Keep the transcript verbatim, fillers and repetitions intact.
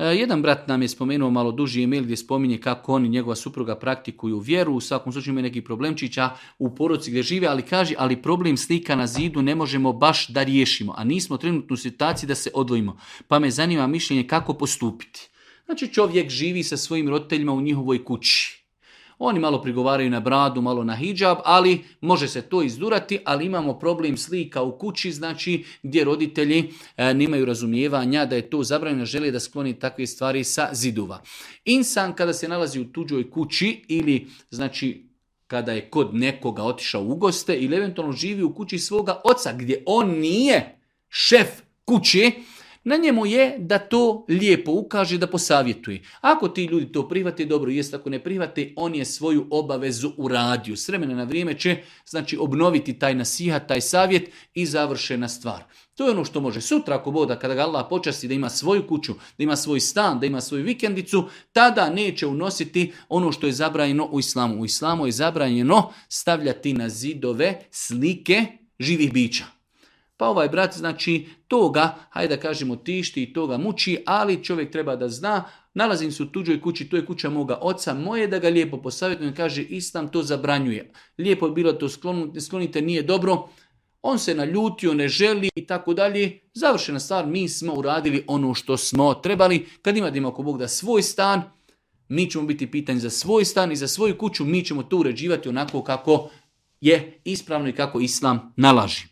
Jedan brat nam je spomenuo malo duži email gdje spominje kako on i njegova supruga praktikuju vjeru, u svakom slučaju imaju neki problemčića u porodici gdje žive, ali kaže, ali problem slika na zidu ne možemo baš da riješimo, a nismo trenutno u situaciji da se odvojimo, pa me zanima mišljenje kako postupiti. Znači čovjek živi sa svojim roditeljima u njihovoj kući. Oni malo prigovaraju na bradu, malo na hidžab, ali može se to izdurati, ali imamo problem slika u kući, znači gdje roditelji e, nemaju razumijevanja da je to zabranjeno, žele da skloni takve stvari sa zidova. Insan kada se nalazi u tuđoj kući ili znači kada je kod nekoga otišao u goste ili eventualno živi u kući svoga oca gdje on nije šef kuće, na njemu je da to lijepo ukaže, da posavjetuje. Ako ti ljudi to prihvate, dobro jest, ako ne prihvate, on je svoju obavezu uradio. S vremena na vrijeme će znači obnoviti taj nasihat, taj savjet i završena stvar. To je ono što može. Sutra ako Bog da kada ga Allah počasti da ima svoju kuću, da ima svoj stan, da ima svoju vikendicu, tada neće unositi ono što je zabranjeno u islamu. U islamu je zabranjeno stavljati na zidove slike živih bića. Pa ovaj brat, znači, toga, hajde da kažemo, tišti i toga muči, ali čovjek treba da zna, nalazim se u tuđoj kući, to je kuća moga oca, moje da ga lijepo posavjetujem, kaže, islam to zabranjuje. Lijepo je bilo to sklonite, sklonite, nije dobro, on se naljutio, ne želi i tako dalje. Završena stvar, mi smo uradili ono što smo trebali. Kad imamo ako Bog da svoj stan, mi ćemo biti pitani za svoj stan i za svoju kuću, mi ćemo to uređivati onako kako je ispravno i kako islam nalaži.